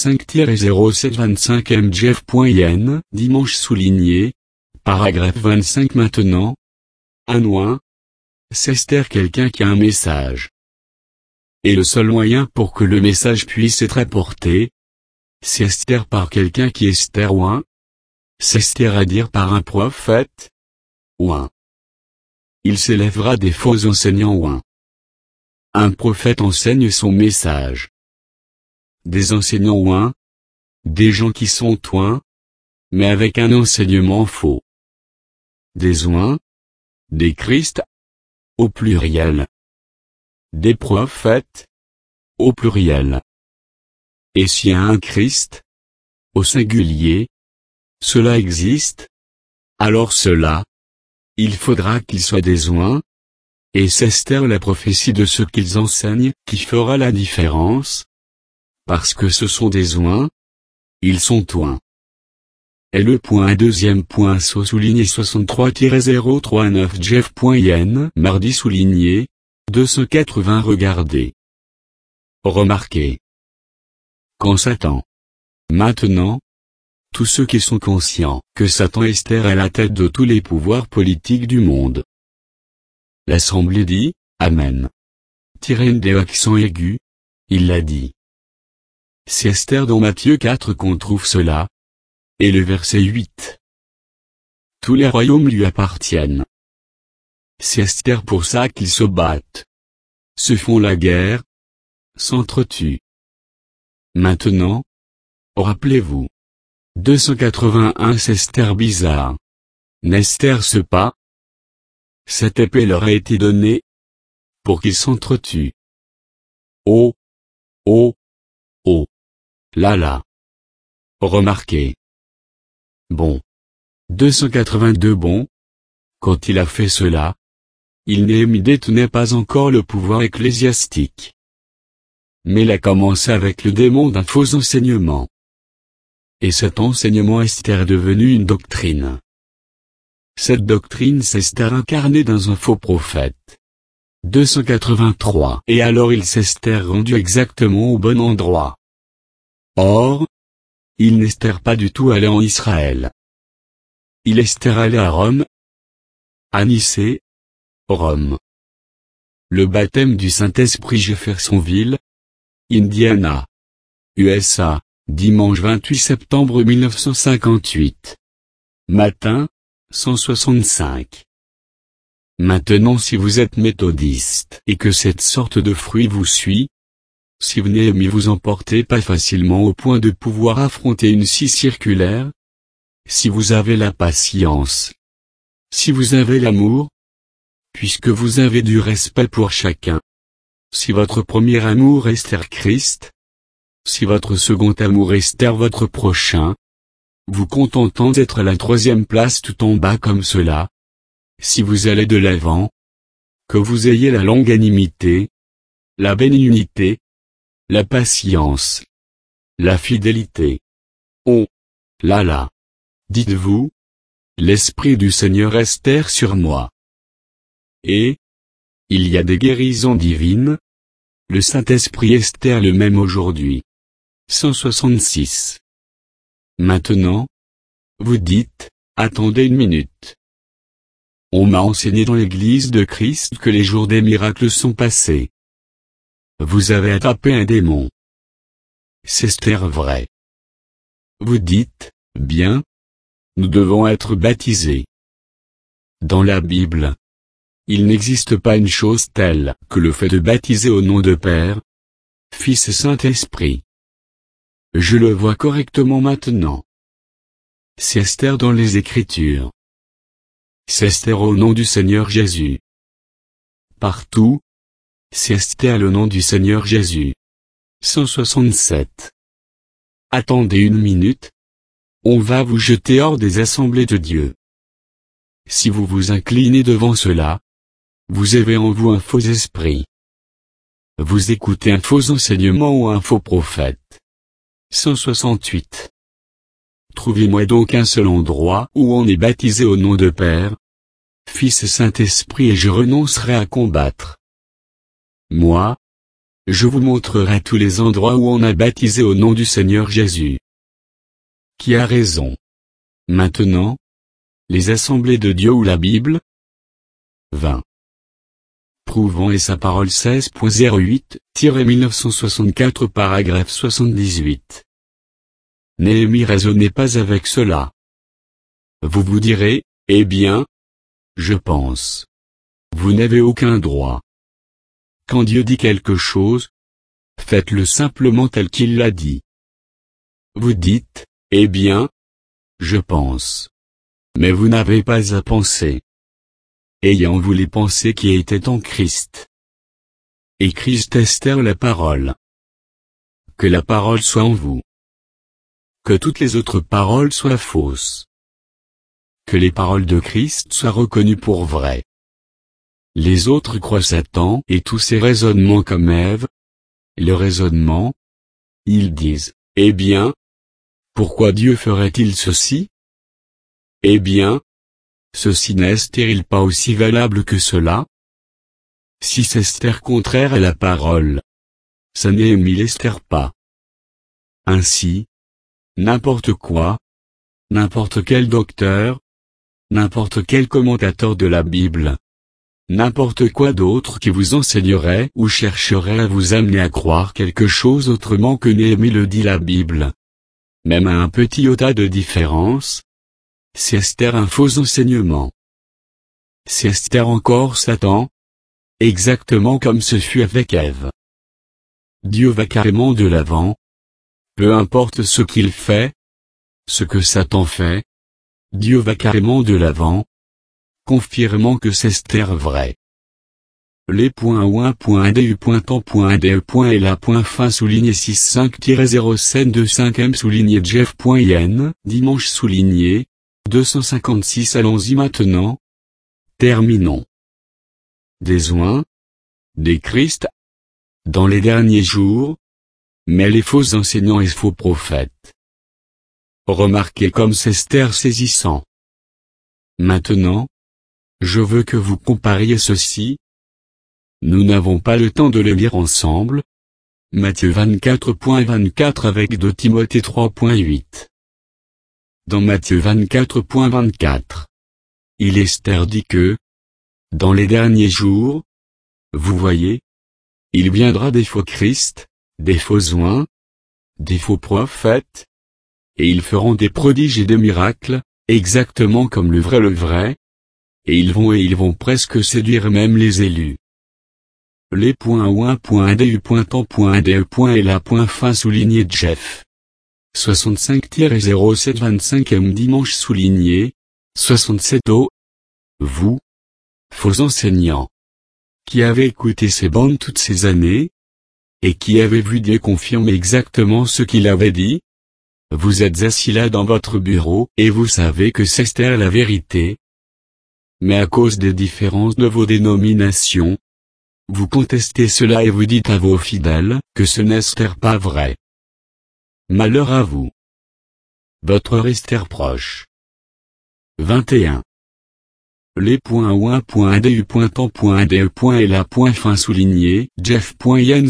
65-0725 mjf.in, dimanche souligné, paragraphe 25 maintenant. 1 ouin. C'est Esther quelqu'un qui a un message. Et le seul moyen pour que le message puisse être apporté, c'est Esther par quelqu'un qui est Esther ouin. C'est Esther à dire par un prophète. Ouin. Il s'élèvera des faux enseignants ouin. Un prophète enseigne son message. Des enseignants ouin. Des gens qui sont ouin. Mais avec un enseignement faux. Des ouin. Des Christ. Au pluriel. Des prophètes. Au pluriel. Et s'il y a un Christ, au singulier, cela existe, alors cela, il faudra qu'ils soient des ouins, et c'est Esther la prophétie de ce qu'ils enseignent qui fera la différence, parce que ce sont des ouins, ils sont ouins. L.2.63-039 Jeff.yen mardi souligné, 280 regardez. Remarquez. Quand Satan. Maintenant, tous ceux qui sont conscients que Satan Esther est la tête de tous les pouvoirs politiques du monde. L'Assemblée dit, Amen. Tiré des accents aigus, il l'a dit. C'est Esther dans Matthieu 4 qu'on trouve cela. Et le verset 8. Tous les royaumes lui appartiennent. C'est Esther pour ça qu'ils se battent. Se font la guerre. S'entretuent. Maintenant. Rappelez-vous. 281 c'est Esther bizarre. N'Esther-ce pas? Cette épée leur a été donnée. Pour qu'ils s'entretuent. Oh. Oh. Oh. Là. Remarquez. Bon. 282 bon. Quand il a fait cela, il Néhémie détenait pas encore le pouvoir ecclésiastique. Mais il a commencé avec le démon d'un faux enseignement. Et cet enseignement Esther est devenu une doctrine. Cette doctrine c'est Esther incarnée dans un faux prophète. 283 et alors il s'est Esther rendu exactement au bon endroit. Or, il n'Esther pas du tout allé en Israël. Il Esther allé à Rome. À Nicée. Rome. Le baptême du Saint-Esprit Jeffersonville. Indiana. USA, dimanche 28 septembre 1958. Matin, 165. Maintenant si vous êtes méthodiste et que cette sorte de fruit vous suit, si vous Néhémie vous emportez pas facilement au point de pouvoir affronter une scie circulaire, si vous avez la patience, si vous avez l'amour, puisque vous avez du respect pour chacun, si votre premier amour est Esther Christ, si votre second amour est Esther votre prochain, vous contentant d'être la troisième place tout en bas comme cela, si vous allez de l'avant, que vous ayez la longanimité, la bénignité, la patience, la fidélité. Oh, là. Dites-vous, l'Esprit du Seigneur Esther sur moi. Et, il y a des guérisons divines. Le Saint-Esprit Esther le même aujourd'hui. 166. Maintenant, vous dites, attendez une minute. On m'a enseigné dans l'Église de Christ que les jours des miracles sont passés. Vous avez attrapé un démon. C'est Esther vrai. Vous dites, bien. Nous devons être baptisés. Dans la Bible, il n'existe pas une chose telle que le fait de baptiser au nom de Père, Fils et Saint-Esprit. Je le vois correctement maintenant. C'est Esther dans les Écritures. C'est Esther au nom du Seigneur Jésus. Partout, c'est Esther le nom du Seigneur Jésus. 167. Attendez une minute. On va vous jeter hors des assemblées de Dieu. Si vous vous inclinez devant cela, vous avez en vous un faux esprit. Vous écoutez un faux enseignement ou un faux prophète. 168. Trouvez-moi donc un seul endroit où on est baptisé au nom de Père, Fils et Saint-Esprit et je renoncerai à combattre. Moi, je vous montrerai tous les endroits où on a baptisé au nom du Seigneur Jésus. Qui a raison? Maintenant, les assemblées de Dieu ou la Bible? 20. Prouvons et sa parole 16.08-1964 paragraphe 78. Néhémie raisonnez pas avec cela. Vous vous direz, eh bien, je pense. Vous n'avez aucun droit. Quand Dieu dit quelque chose, faites-le simplement tel qu'il l'a dit. Vous dites, eh bien, je pense. Mais vous n'avez pas à penser. Ayez en vous les pensées qui étaient en Christ. Et Christ Esther la parole. Que la parole soit en vous. Que toutes les autres paroles soient fausses. Que les paroles de Christ soient reconnues pour vraies. Les autres croient Satan et tous ses raisonnements comme Ève. Le raisonnement. Ils disent, eh bien, pourquoi Dieu ferait-il ceci? Eh bien, ceci n'est-il pas aussi valable que cela? Si c'est contraire à la parole, ça Néhémie l'estère pas. Ainsi, n'importe quoi, n'importe quel docteur, n'importe quel commentateur de la Bible, n'importe quoi d'autre qui vous enseignerait ou chercherait à vous amener à croire quelque chose autrement que Néhémie le dit la Bible, même à un petit iota de différence, c'est un faux enseignement. C'est encore Satan, exactement comme ce fut avec Ève. Dieu va carrément de l'avant. Peu importe ce qu'il fait, ce que Satan fait, Dieu va carrément de l'avant, confirmant que c'est vrai. Les points .ou1.du.temps.de. Et la point fin souligné 65-0725m souligné Jeff.yen, dimanche souligné, 256. Allons-y maintenant. Terminons. Des oins, des Christ, dans les derniers jours, mais les faux enseignants et faux prophètes. Remarquez comme c'est saisissant. Maintenant, je veux que vous compariez ceci. Nous n'avons pas le temps de le lire ensemble. Matthieu 24.24 avec 2 Timothée 3.8. Dans Matthieu 24.24, Esther dit que, dans les derniers jours, vous voyez, il viendra des faux Christ, des faux oins, des faux prophètes, et ils feront des prodiges et des miracles, exactement comme le vrai, et ils vont presque séduire même les élus. Les points .ou1.du.temps.de. Et la point fin souligné Jeff. 65-0725m dimanche souligné, 67 O. Vous, faux enseignants, qui avez écouté ces bandes toutes ces années, et qui avez vu Dieu confirmer exactement ce qu'il avait dit, vous êtes assis là dans votre bureau et vous savez que c'est la vérité. Mais à cause des différences de vos dénominations, vous contestez cela et vous dites à vos fidèles que ce n'est pas vrai. Malheur à vous. Votre heure est proche. 21. Les points .ou1.du.temps.de. Et la point fin souligné Jeff.yen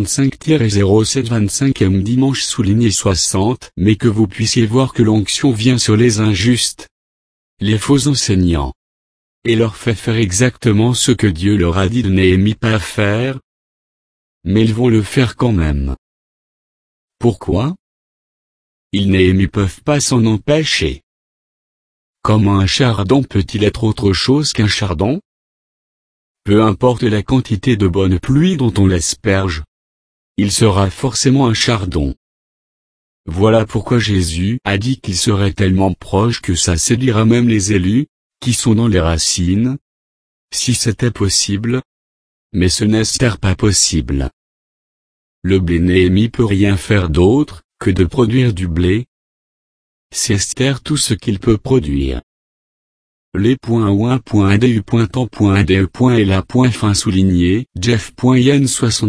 65-0725m dimanche souligné 60. Mais que vous puissiez voir que l'onction vient sur les injustes, les faux enseignants, et leur fait faire exactement ce que Dieu leur a dit de Néhémie pas faire. Mais ils vont le faire quand même. Pourquoi? Néhémie peuvent pas s'en empêcher. Comment un chardon peut-il être autre chose qu'un chardon? Peu importe la quantité de bonne pluie dont on l'asperge, il sera forcément un chardon. Voilà pourquoi Jésus a dit qu'il serait tellement proche que ça séduira même les élus, qui sont dans les racines. Si c'était possible. Mais ce n'est pas possible. Le blé Néhémie peut rien faire d'autre que de produire du blé. C'est tout ce qu'il peut produire. Les points .ou1.du.temps.de. Et la point fin souligné Jeff.yen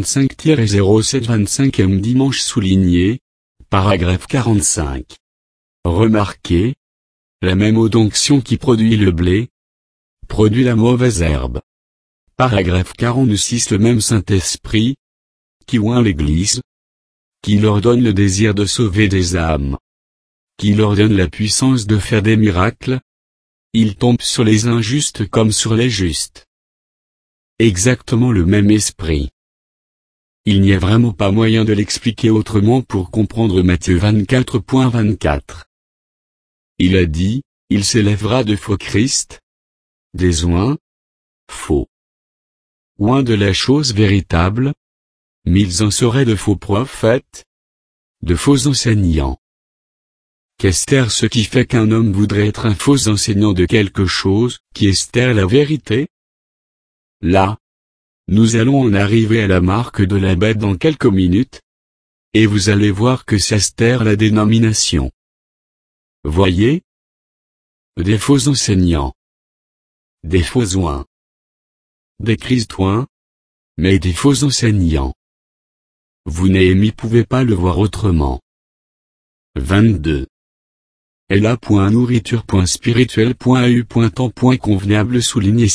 65-0725m dimanche souligné, paragraphe 45. Remarquez, la même eau d'onction qui produit le blé, produit la mauvaise herbe. Paragraphe 46. Le même Saint-Esprit, qui oint l'Église, qui leur donne le désir de sauver des âmes, qui leur donne la puissance de faire des miracles, il tombe sur les injustes comme sur les justes. Exactement le même esprit. Il n'y a vraiment pas moyen de l'expliquer autrement pour comprendre Matthieu 24.24. Il a dit, il s'élèvera de faux Christ, des oins, faux, oins de la chose véritable, mais ils en seraient de faux prophètes, de faux enseignants. Qu'est-ce ce qui fait qu'un homme voudrait être un faux enseignant de quelque chose, qui est la vérité? Là, nous allons en arriver à la marque de la bête dans quelques minutes, et vous allez voir que c'est la dénomination. Voyez? Des faux enseignants, des faux oins, des Christoins, mais des faux enseignants. Vous Néhémie pouvez pas le voir autrement. 22. la.nourriture.spirituel.au.temps.convenable souligné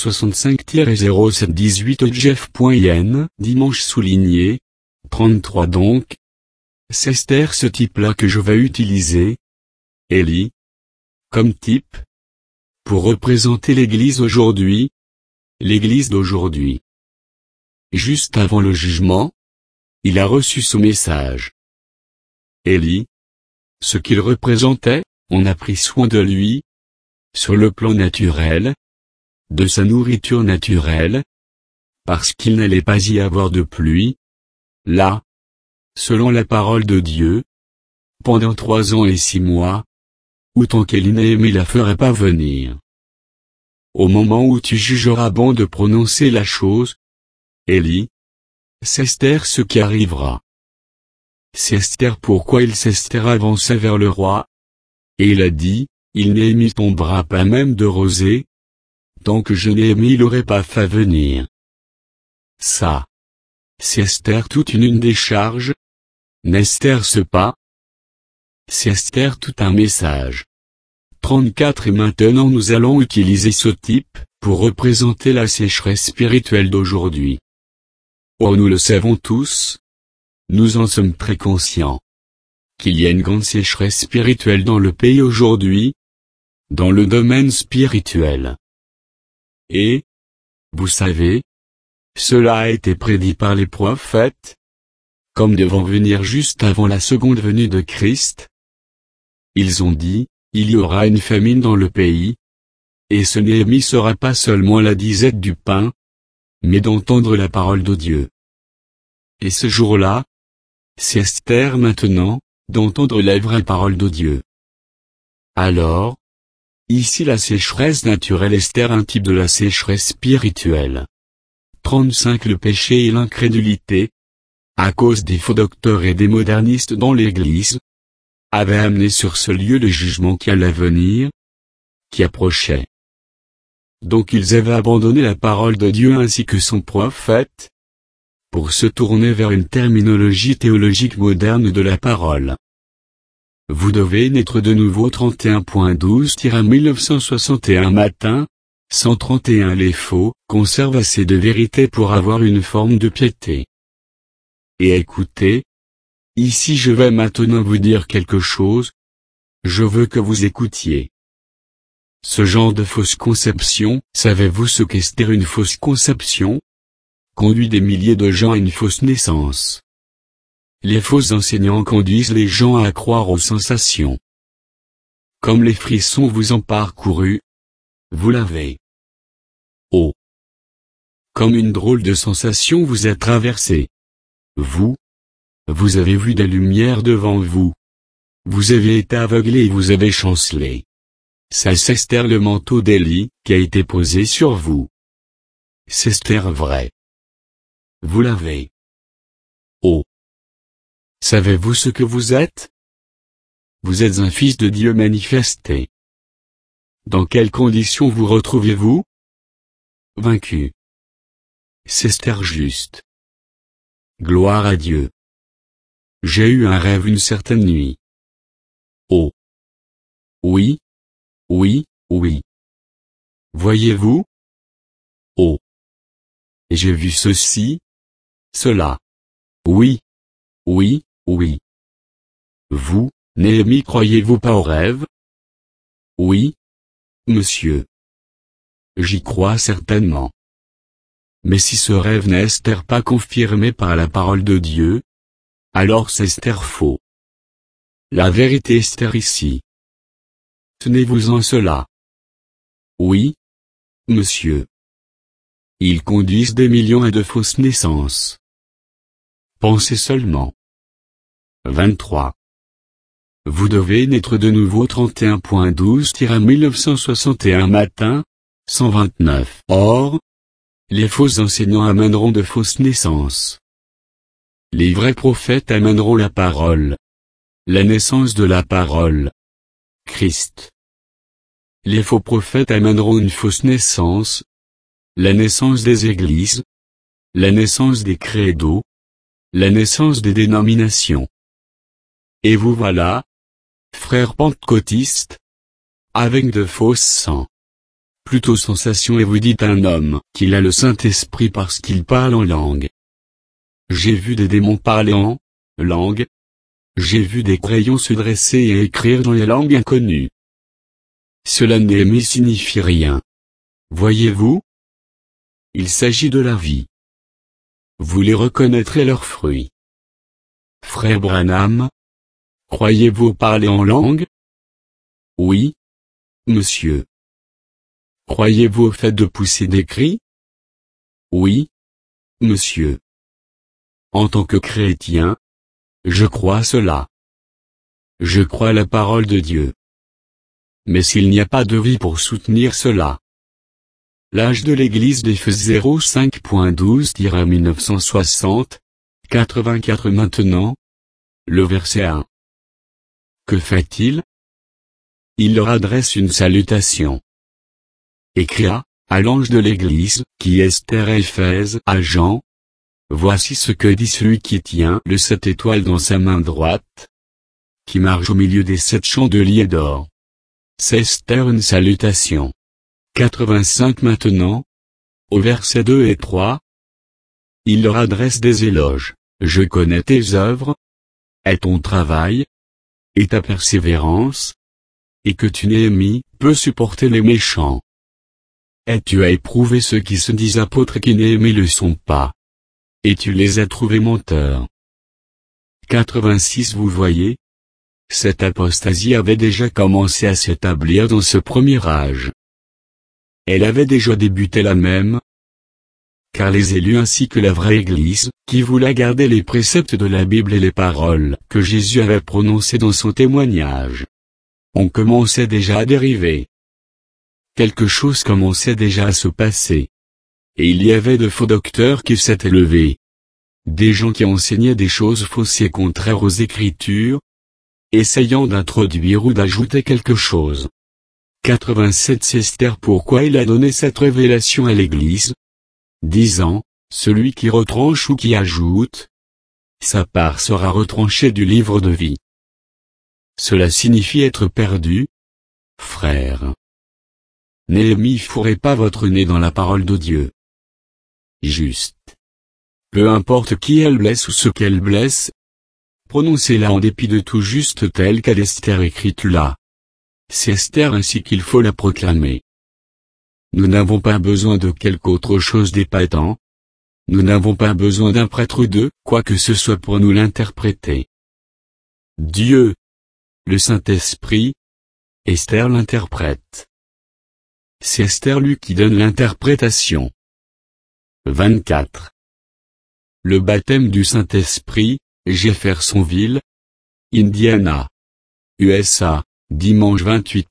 65-0718 Jeff.yen, dimanche souligné, 33 donc. C'est ce type-là que je vais utiliser, Élie, comme type, pour représenter l'Église aujourd'hui, l'Église d'aujourd'hui. Juste avant le jugement, il a reçu ce message. Élie, ce qu'il représentait, on a pris soin de lui, sur le plan naturel, de sa nourriture naturelle, parce qu'il n'allait pas y avoir de pluie, là, selon la parole de Dieu, pendant 3 ans et 6 mois, ou tant qu'Élie la ferait pas venir. Au moment où tu jugeras bon de prononcer la chose, Élie, c'est ce qui arrivera. C'est pourquoi il avança vers le roi, et il a dit, il tombera pas même de rosée, tant que je l'aurais pas fait venir. Ça. C'est toute une décharge, n'est-ce pas? C'est tout un message. 34 Et maintenant nous allons utiliser ce type, pour représenter la sécheresse spirituelle d'aujourd'hui. Oh, nous le savons tous. Nous en sommes très conscients. Qu'il y a une grande sécheresse spirituelle dans le pays aujourd'hui, dans le domaine spirituel. Et, vous savez, cela a été prédit par les prophètes, comme devant venir juste avant la seconde venue de Christ. Ils ont dit, il y aura une famine dans le pays, et ce sera pas seulement la disette du pain, mais d'entendre la parole de Dieu. Et ce jour-là, c'est maintenant, d'entendre la vraie parole de Dieu. Alors, ici la sécheresse naturelle est un type de la sécheresse spirituelle. 35 Le péché et l'incrédulité, à cause des faux docteurs et des modernistes dans l'Église, avaient amené sur ce lieu le jugement qui allait venir, qui approchait. Donc ils avaient abandonné la parole de Dieu ainsi que son prophète, pour se tourner vers une terminologie théologique moderne de la parole. Vous devez naître de nouveau 31.12-1961 matin, 131 Les faux conservent assez de vérité pour avoir une forme de piété. Et écoutez, ici je vais maintenant vous dire quelque chose, je veux que vous écoutiez. Ce genre de fausse conception, savez-vous ce qu'est une fausse conception? Conduit des milliers de gens à une fausse naissance. Les faux enseignants conduisent les gens à croire aux sensations. Comme les frissons vous ont parcouru, vous l'avez. Oh! Comme une drôle de sensation vous a traversé. Vous avez vu des lumières devant vous. Vous avez été aveuglé et vous avez chancelé. Ça c'est le manteau d'Élie, qui a été posé sur vous. C'est vrai. Vous l'avez. Oh! Savez-vous ce que vous êtes? Vous êtes un fils de Dieu manifesté. Dans quelles conditions vous retrouvez-vous? Vaincu. C'est juste. Gloire à Dieu. J'ai eu un rêve une certaine nuit. Oh! Oui. Oui, oui. Voyez-vous? Oh! Et j'ai vu ceci, cela. Oui. Oui, oui. Vous, Néhémie, croyez-vous pas au rêve? Oui. Monsieur. J'y crois certainement. Mais si ce rêve n'est pas confirmé par la parole de Dieu, alors c'est faux. La vérité est ici. Tenez-vous-en cela. Oui. Monsieur. Ils conduisent des millions à de fausses naissances. Pensez seulement. 23. Vous devez naître de nouveau 31.12-1961 matin, 129. Or, les faux enseignants amèneront de fausses naissances. Les vrais prophètes amèneront la parole. La naissance de la parole. Christ. Les faux prophètes amèneront une fausse naissance. La naissance des églises. La naissance des credos. La naissance des dénominations. Et vous voilà, frères pentecôtistes, avec de fausses sangs. Plutôt sensation et vous dites à un homme qu'il a le Saint-Esprit parce qu'il parle en langue. J'ai vu des démons parler en langue. J'ai vu des crayons se dresser et écrire dans les langues inconnues. Cela Néhémie signifie rien. Voyez-vous? Il s'agit de la vie. Vous les reconnaîtrez leurs fruits. Frère Branham, croyez-vous parler en langue? Oui, monsieur. Croyez-vous au fait de pousser des cris? Oui, monsieur. En tant que chrétien, je crois cela. Je crois la parole de Dieu. Mais s'il n'y a pas de vie pour soutenir cela. L'âge de l'Église d'Éphèse 05.12-1960, 84 maintenant. Le verset 1. Que fait-il? Il leur adresse une salutation. Écria, à l'ange de l'Église, qui est terre Éphèse, à Jean. Voici ce que dit celui qui tient le 7 étoiles dans sa main droite, qui marche au milieu des 7 chandeliers d'or. C'est Esther une salutation. 85 maintenant. Au verset 2 et 3. Il leur adresse des éloges. Je connais tes œuvres, et ton travail, et ta persévérance, et que tu Néhémie peux supporter les méchants. Et tu as éprouvé ceux qui se disent apôtres et qui Néhémie le sont pas. Et tu les as trouvés menteurs. 86 Vous voyez, cette apostasie avait déjà commencé à s'établir dans ce premier âge. Elle avait déjà débuté là même, car les élus ainsi que la vraie Église, qui voulait garder les préceptes de la Bible et les paroles que Jésus avait prononcées dans son témoignage, on commençait déjà à dériver. Quelque chose commençait déjà à se passer. Et il y avait de faux docteurs qui s'étaient levés. Des gens qui enseignaient des choses fausses et contraires aux Écritures, essayant d'introduire ou d'ajouter quelque chose. 87 C'est Esther pourquoi il a donné cette révélation à l'Église, disant, celui qui retranche ou qui ajoute, sa part sera retranchée du livre de vie. Cela signifie être perdu, frère. Néhémie fourrez pas votre nez dans la parole de Dieu. Juste. Peu importe qui elle blesse ou ce qu'elle blesse, prononcez-la en dépit de tout juste tel qu'elle est Esther écrite là. C'est Esther ainsi qu'il faut la proclamer. Nous n'avons pas besoin de quelque autre chose d'épatant. Nous n'avons pas besoin d'un prêtre ou de quoi que ce soit pour nous l'interpréter. Dieu, le Saint-Esprit, Esther l'interprète. C'est Esther lui qui donne l'interprétation. 24. Le baptême du Saint-Esprit, Jeffersonville, Indiana, USA, dimanche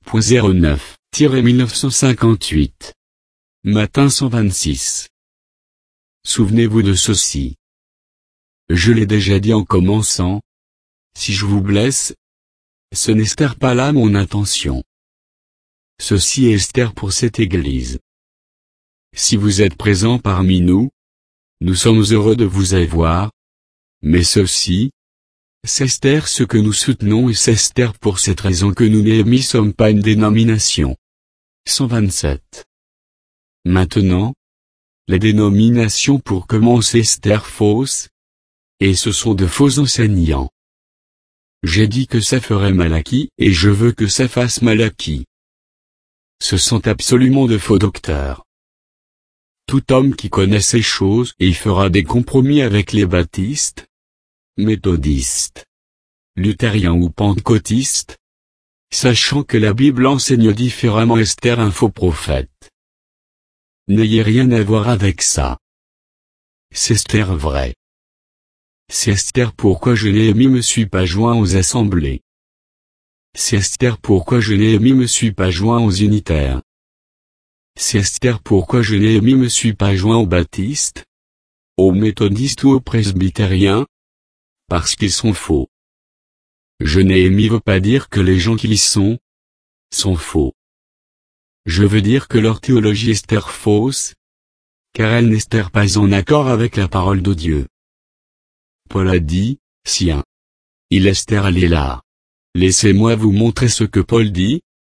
28.09-1958. Matin 126. Souvenez-vous de ceci. Je l'ai déjà dit en commençant. Si je vous blesse, ce n'est pas là mon intention. Ceci est Esther pour cette Église. Si vous êtes présent parmi nous, nous sommes heureux de vous avoir. Mais ceci, c'est Esther ce que nous soutenons et c'est Esther pour cette raison que nous Néhémie sommes pas une dénomination. 127. Maintenant, les dénominations pour commencer Esther fausses, et ce sont de faux enseignants. J'ai dit que ça ferait Malachie et je veux que ça fasse Malachie. Ce sont absolument de faux docteurs. Tout homme qui connaît ces choses et fera des compromis avec les baptistes, méthodistes, luthériens ou pentecôtistes, sachant que la Bible enseigne différemment Esther un faux prophète. N'ayez rien à voir avec ça. C'est Esther vrai. C'est Esther pourquoi je Néhémie me suis pas joint aux assemblées. C'est Esther pourquoi je Néhémie me suis pas joint aux unitaires. C'est Esther pourquoi je Néhémie me suis pas joint aux baptistes, aux méthodistes ou aux presbytériens, parce qu'ils sont faux. Je Néhémie veut pas dire que les gens qui y sont faux. Je veux dire que leur théologie est Esther fausse, car elle n'est pas en accord avec la parole de Dieu. Paul a dit, sien. Il Esther elle est là. Laissez-moi vous montrer ce que Paul dit.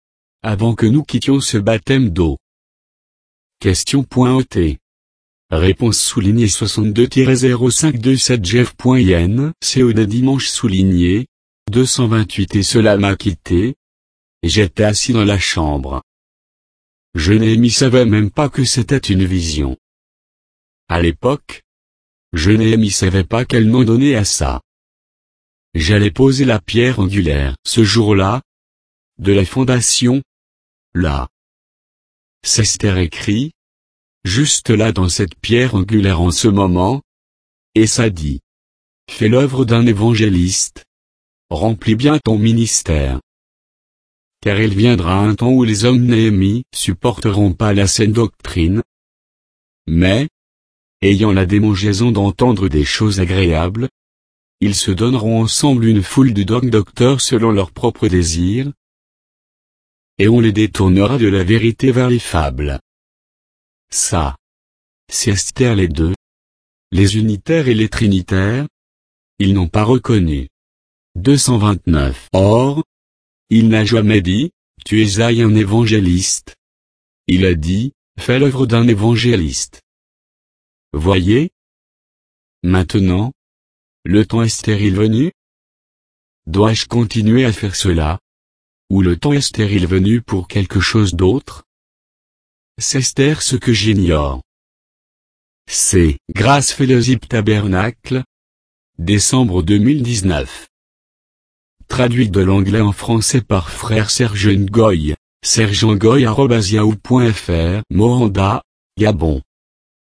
avant que nous quittions ce baptême d'eau. Question.ot. Réponse soulignée 62-0527 Jeff.yen COD dimanche souligné 228 et cela m'a quitté. J'étais assis dans la chambre. Jérémie savait même pas que c'était une vision. À l'époque, Jérémie savait pas quel nom donner à ça. J'allais poser la pierre angulaire ce jour-là, de la fondation, là. Sester écrit, juste là dans cette pierre angulaire en ce moment, et ça dit. Fais l'œuvre d'un évangéliste. Remplis bien ton ministère. Car il viendra un temps où les hommes Néhémie supporteront pas la saine doctrine. Mais, ayant la démangeaison d'entendre des choses agréables, ils se donneront ensemble une foule de docteurs selon leurs propres désirs, et on les détournera de la vérité vers les fables. Ça, c'est Esther les deux, les unitaires et les trinitaires, ils n'ont pas reconnu. 229. Or, il n'a jamais dit, tu es un évangéliste. Il a dit, fais l'œuvre d'un évangéliste. Voyez? Maintenant, le temps est stérile venu? Dois-je continuer à faire cela? Ou le temps est stérile venu pour quelque chose d'autre? C'est Esther ce que j'ignore. C'est Grâce Fellowship Tabernacle. Décembre 2019. Traduit de l'anglais en français par frère Serge Ngoy, sergengoy@yahoo.fr, Moanda, Gabon.